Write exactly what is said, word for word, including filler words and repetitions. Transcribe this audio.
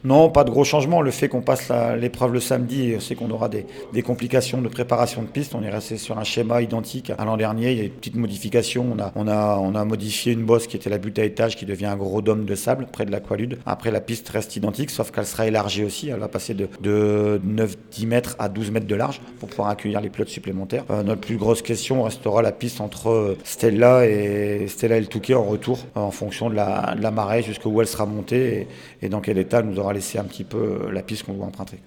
Non, pas de gros changements. Le fait qu'on passe la- l'épreuve le samedi, c'est qu'on aura des, des complications de préparation de piste. On est resté sur un schéma identique à l'an dernier. Il y a des petites modifications. On a, on a, on a modifié une bosse qui était la butte à étage qui devient un gros dôme de sable près de l'aqualude. Après, la piste reste identique, sauf qu'elle sera élargie aussi. Elle va passer de, de neuf dix mètres à douze mètres de large pour pouvoir accueillir les pilotes supplémentaires. Euh, notre plus grosse question restera la piste entre Stella et Stella et le Touquet en retour, en fonction de la, de la marée jusqu'où elle sera montée et, et dans quel état nous aura laisser un petit peu la piste qu'on doit emprunter.